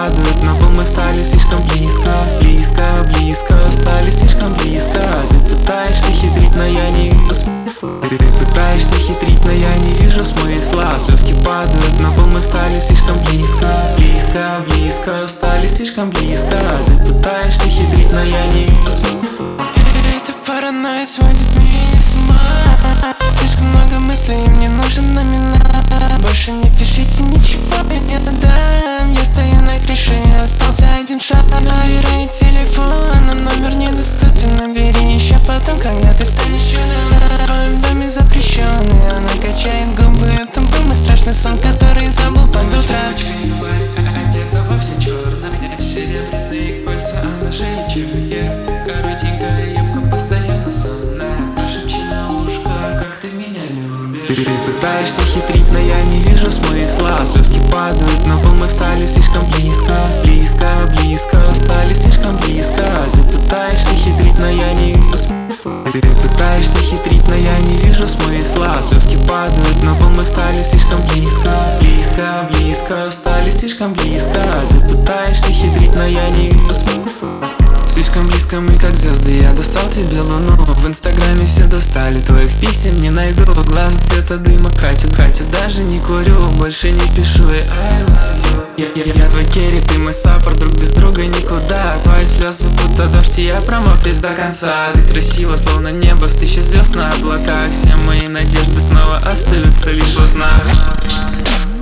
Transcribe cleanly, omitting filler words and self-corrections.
падают на пол, мы стали слишком близко. Близко, близко, стали слишком близко. Ты пытаешься хитрить, но я не вижу смысла. Ты пытаешься хитрить, но я не вижу смысла. Слезки падают на пол, мы стали слишком близко. Близко, близко, стали слишком близко. Ты пытаешься хитрить, но я не вижу смысла. Эта паранойя сводит меня с ума. Слишком много мыслей, мне нужен номинал. Больше не пишите ничего, я не отдам. Я стою на крыше, остался один шаг. Набирай телефон, но номер недоступен. Набери еще потом, когда ты станешь чудом. В твоем доме запрещенный, она качает губы. Это был мой страшный сон, который забыл под утро. Одета во все черное, серебряные кольца, а на шее чевикер. Коротенькая юбка, постоянно сонная. Пошепчи на ушко, как ты меня любишь. Ты пытаешься хитрить, но я не вижу смысла. Слезки падают на пол, мы стали слишком близко. Близко, близко, стали слишком близко. Ты пытаешься хитрить, но я не вижу смысла. Ты пытаешься хитрить, но я не вижу смысла. Слезки падают на пол, мы стали слишком близко. Близко, близко, стали слишком близко. Ты пытаешься хитрить, но я не вижу смысла. Слишком близко мы как звезды, я достал тебе луну. В инстаграме все достали, твоих писем не найду. Глаза цвета дыма катит, даже не курю. Больше не пишу и I love you. Я твой керри, ты мой саппорт, друг без друга никуда. Твои слезы будто дождь, и я промок весь до конца. Ты красива, словно небо с тысячи звезд на облаках. Все мои надежды снова остаются лишь в снах.